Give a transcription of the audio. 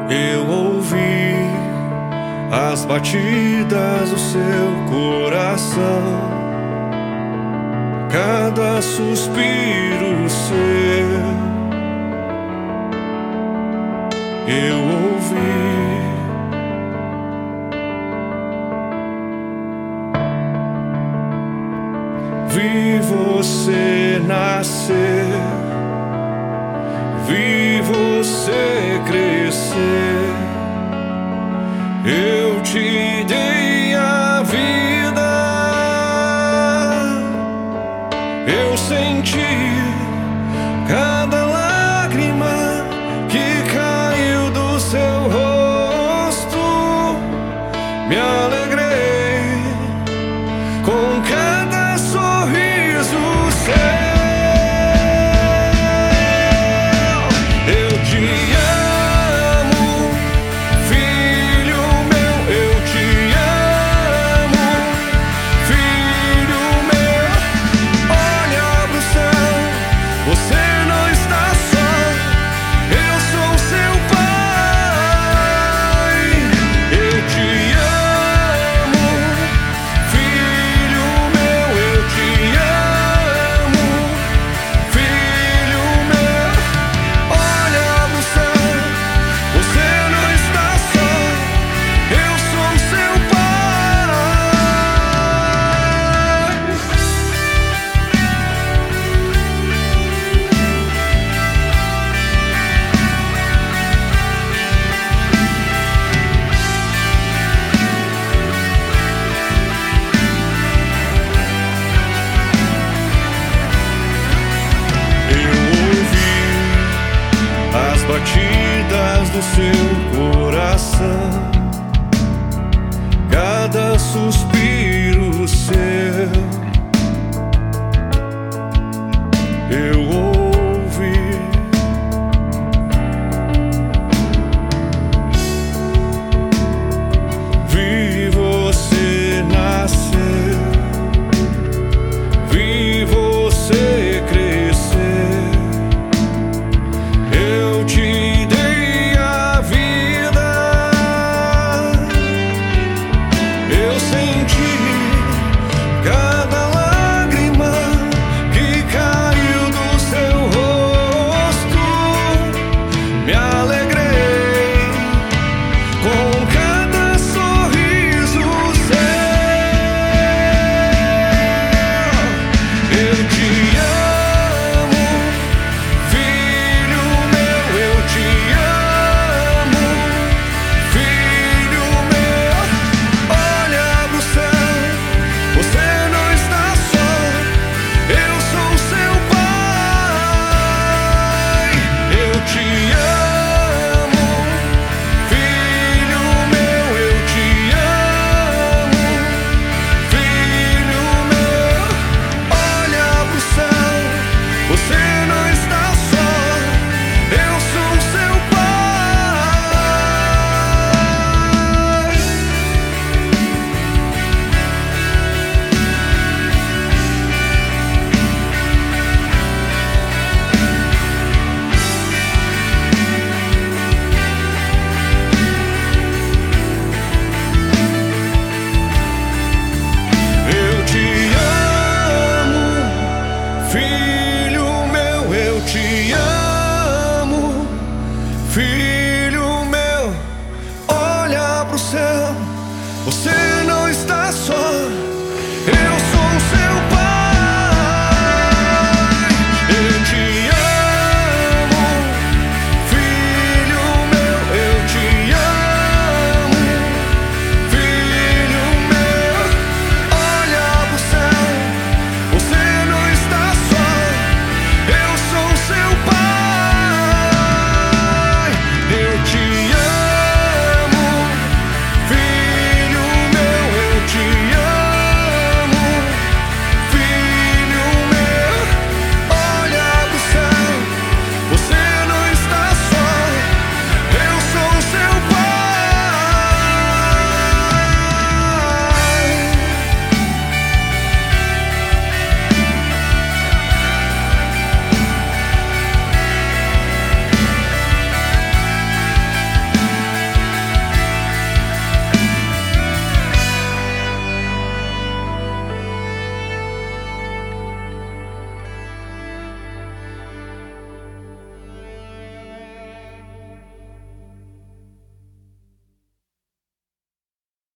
Eu ouvi as batidas do seu coração, cada suspiro seu. Eu ouvi. Vi você nascer, vi você crescer. Eu te dei a vida. Eu senti cada lágrima que caiu do seu rosto. Me alegrei com cada sorriso seu. Batidas do seu coração, cada suspiro seu. Eu ouvi. Vi você nascer, vi você crescer. Eu te dei a vida. Eu senti cada lágrima que caiu do seu rosto. Me alegrei com cada sorriso seu. Eu te amo, filho meu. Eu te amo, filho meu. Olha pro céu, você não está só. Eu sou seu pai. Eu te amo, filho meu. Eu te amo, filho meu. Olha pro céu, você não está só. Eu sou seu pai. Eu te amo, filho meu. Eu te amo, filho